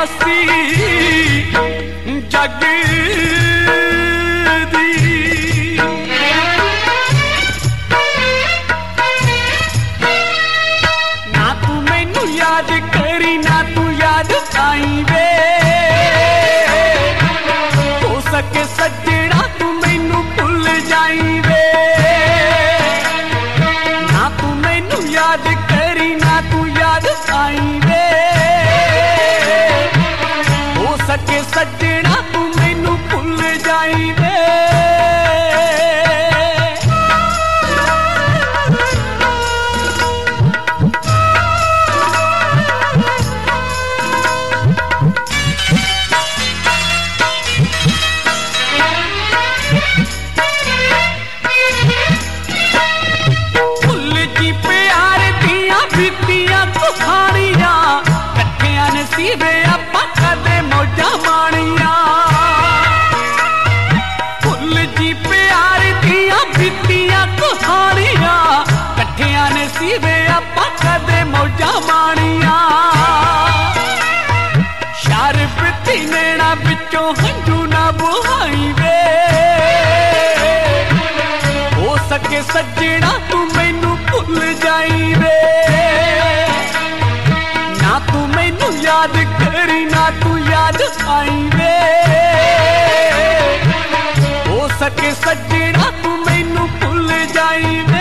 वासी जग दी। ना तू मैनू याद करी ना तू याद आई वे, हो सके सजना तू मैनू भुल जाई वे। ना तू मैनू याद करी ना तू याद आई वे, हो सके सजना तू मैनू भुल जाई वे। वे आपां कदे मौजा माणिया, फुल जी प्यार दियां बीतियां कहानियां, कट्ठियां ने सीवे आपां कदे मौजा माणिया। शरबती नैना विचों हंझू ना बहाई वे, हो सके सजना तू मैनू भुल जाई वे। ना तू मैनू याद करी ना तू याद आई वे, हो सके सजना तू मैनू भुल जाई वे।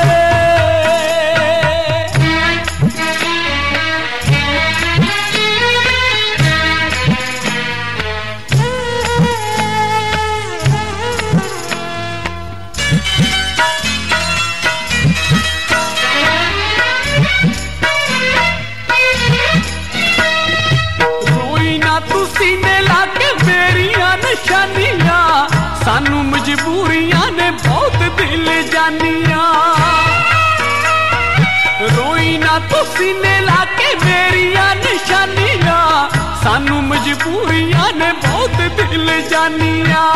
सीने लाके मेरिया निशानियां, सानू मजबूरियां ने बहुत दिल जानियां। रोई ना तू सीने लाके मेरिया निशानियां, सानू मजबूरियां ने बहुत दिल जानियां।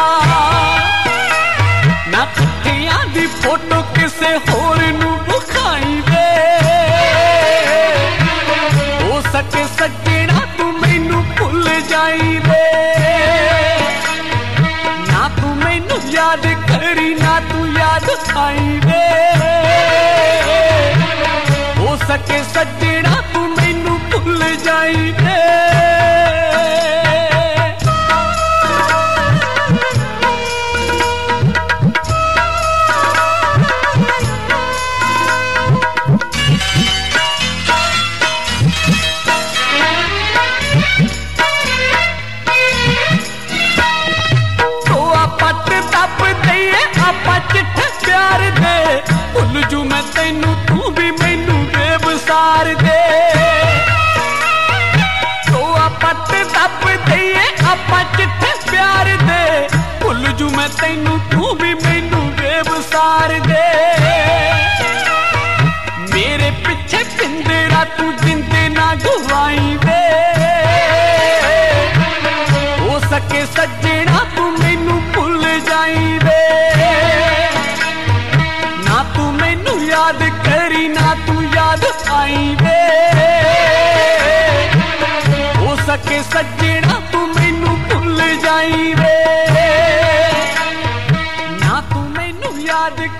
ना कट्ठियां दी फोटो किसे होर नू विखाई वे, हो सके सजना तू मैनू भुल जाई वे। ना तू मैनू याद करी ना तू याद आई वे, हो सके सजना तू मैनू भुल जाई वे। प्यार दे भुल जू मैं तैनू तू भी मैनू बेवसार दे। तो पट दब दईए आपां चिट्ठे प्यार दे, भुल जू मैं तैनू तू भी मैनू बेवसार दे। मेरे पिछे पिंदरा तू जिंदे ना गवाई वे, हो सके सजना तू मैनू भुल जाई वे। ना तू मैनू याद करी ना तू याद आई वे, हो सके सजना तू मैनू भुल जाई वे। ना तू मैनू याद